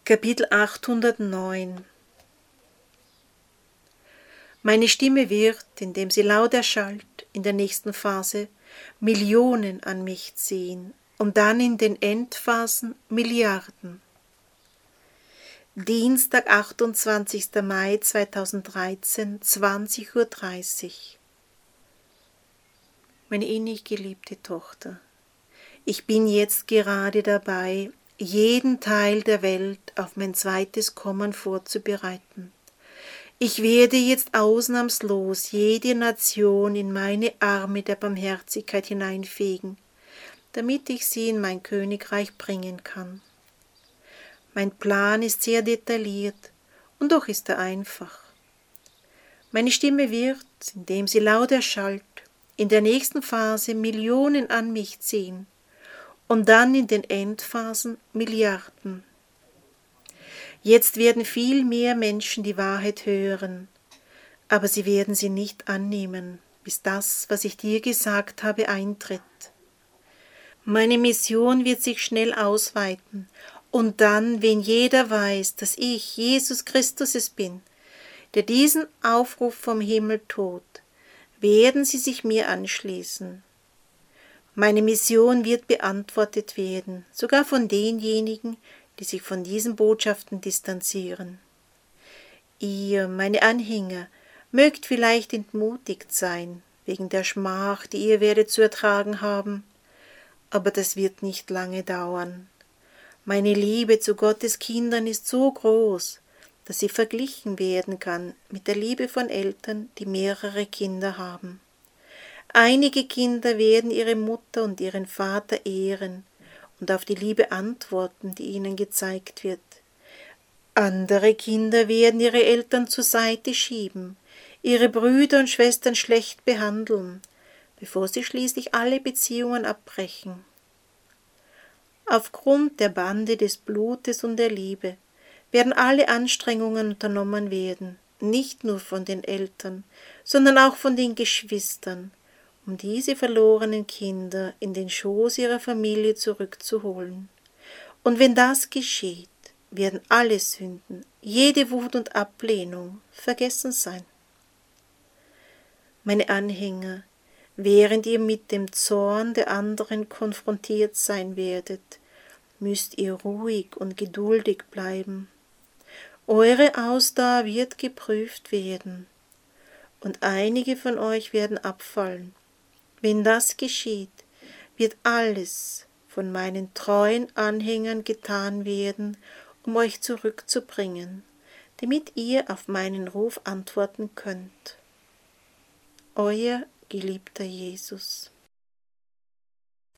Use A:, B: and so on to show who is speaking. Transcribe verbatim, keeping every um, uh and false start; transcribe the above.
A: Kapitel achthundertneun. Meine Stimme wird, indem sie laut erschallt, in der nächsten Phase Millionen an mich ziehen und dann in den Endphasen Milliarden. Dienstag, achtundzwanzigster Mai zweitausenddreizehn, zwanzig Uhr dreißig. Meine innig geliebte Tochter, ich bin jetzt gerade dabei, jeden Teil der Welt auf mein zweites Kommen vorzubereiten. Ich werde jetzt ausnahmslos jede Nation in meine Arme der Barmherzigkeit hineinfegen, damit ich sie in mein Königreich bringen kann. Mein Plan ist sehr detailliert und doch ist er einfach. Meine Stimme wird, indem sie laut erschallt, in der nächsten Phase Millionen an mich ziehen und dann in den Endphasen Milliarden. Jetzt werden viel mehr Menschen die Wahrheit hören, aber sie werden sie nicht annehmen, bis das, was ich dir gesagt habe, eintritt. Meine Mission wird sich schnell ausweiten, und dann, wenn jeder weiß, dass ich, Jesus Christus, es bin, der diesen Aufruf vom Himmel tut, werden sie sich mir anschließen. Meine Mission wird beantwortet werden, sogar von denjenigen, die sich von diesen Botschaften distanzieren. Ihr, meine Anhänger, mögt vielleicht entmutigt sein, wegen der Schmach, die ihr werdet zu ertragen haben, aber das wird nicht lange dauern. Meine Liebe zu Gottes Kindern ist so groß, dass sie verglichen werden kann mit der Liebe von Eltern, die mehrere Kinder haben. Einige Kinder werden ihre Mutter und ihren Vater ehren und auf die Liebe antworten, die ihnen gezeigt wird. Andere Kinder werden ihre Eltern zur Seite schieben, ihre Brüder und Schwestern schlecht behandeln, bevor sie schließlich alle Beziehungen abbrechen. Aufgrund der Bande des Blutes und der Liebe werden alle Anstrengungen unternommen werden, nicht nur von den Eltern, sondern auch von den Geschwistern, um diese verlorenen Kinder in den Schoß ihrer Familie zurückzuholen. Und wenn das geschieht, werden alle Sünden, jede Wut und Ablehnung vergessen sein. Meine Anhänger, während ihr mit dem Zorn der anderen konfrontiert sein werdet, müsst ihr ruhig und geduldig bleiben. Eure Ausdauer wird geprüft werden, und einige von euch werden abfallen. Wenn das geschieht, wird alles von meinen treuen Anhängern getan werden, um euch zurückzubringen, damit ihr auf meinen Ruf antworten könnt. Euer geliebter Jesus.